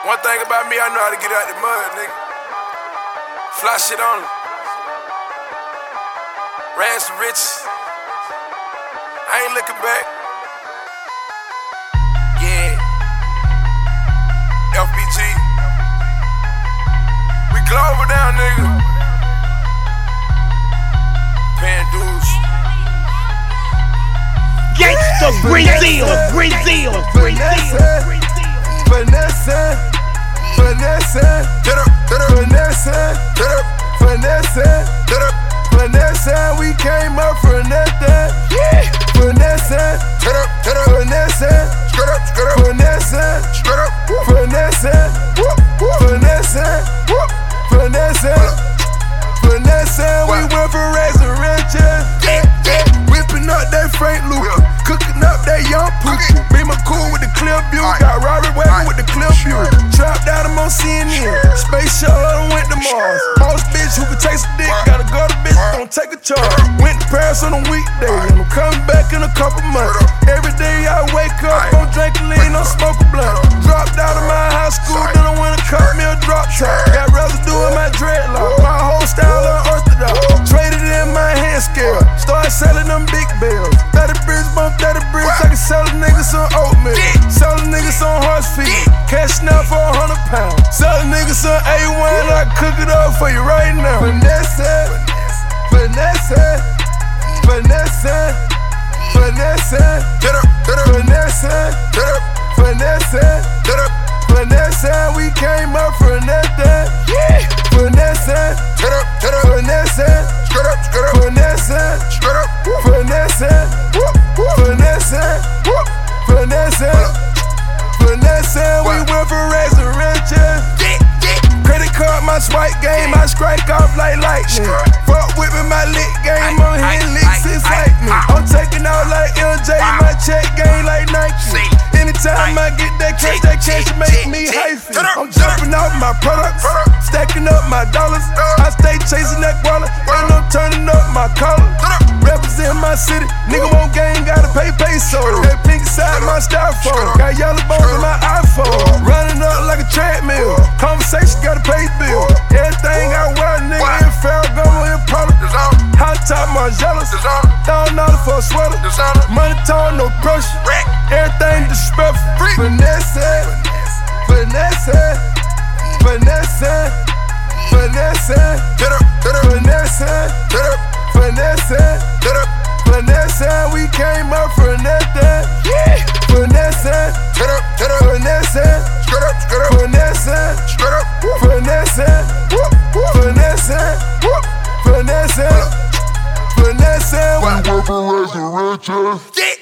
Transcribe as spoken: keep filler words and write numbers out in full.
One thing about me, I know how to get out the mud, nigga. Fly shit on them. Ran some riches. I ain't looking back. Yeah. F B G. We global down, nigga. Paying dues. Gangsta Brazil, Brazil, Brazil. Vanessa, Vanessa, Get up, get up, Vanessa, get up, Vanessa, get up, Vanessa, we came up for nothing. yeah. Vanessa, Get up, get up, Vanessa, get up, get up, Vanessa, get up, Vanessa, Vanessa, Vanessa, Vanessa, we went for rags and riches. Whipping up that Frank Lucas, cooking up that young pookie. Be my cool with the clear view, got Robert Wagner with the clear view. Trapped out him on C N N, space shuttle, I done went to Mars. Boss bitch who can taste a dick, got a gutter bitch, don't take a charge. Went to Paris on a weekday, and I'm coming back in a couple months. Every day I wake up, gon' drink a lean, don't smoke a blunt. Dropped out of my high school, then I went and cut me a drop top. Got residue in my dreadlock, my whole style unorthodox. Traded in my hand scale, started selling them big bills. thirty bricks, bump thirty bricks, I can sell a nigga some oatmeal. Sell a nigga some horse feed, cash now for a hundred pounds. Sell a nigga some A one, I cook it up for you right now. Vanessa, Vanessa, Vanessa, Vanessa, get up, get up, Vanessa, get up, Vanessa, get up, Vanessa, we came up for nothing. Vanessa, get up, get up, Vanessa, get up, get up, Vanessa, get up, Vanessa, Vanessa, Vanessa, Vanessa, we went for rags and riches. Credit card, my swipe game, I strike off like lightning. Fuck whipping my lick game, I'm hitting licks, it's lightning. I'm taking out like L J, my check game like Nike. Anytime I get that cash, that cash make me hyphy. I'm jumping off my products, stacking up my dollars. I stay chasing that wallet, and I'm turning up my collar. Represent my city, nigga won't gang, gotta pay peso. That pink inside my styrofoam, got yellow bones in my iPhone. Running up like a treadmill, conversation gotta pay bill. Everything I wear, nigga, in Ferragamo, in product. Hot top Margielas, thousand dollars for a sweater. Money tone, no pressure. Everything disrespectful. Vanessa, Vanessa, Vanessa, Vanessa, get up, get up, Vanessa, get up, Vanessa, get up, Vanessa, we came up for nothing. Vanessa, get up, get up, Vanessa, get up, get up, Vanessa, get up, Vanessa, Vanessa, Vanessa, Vanessa, we went for rags and riches.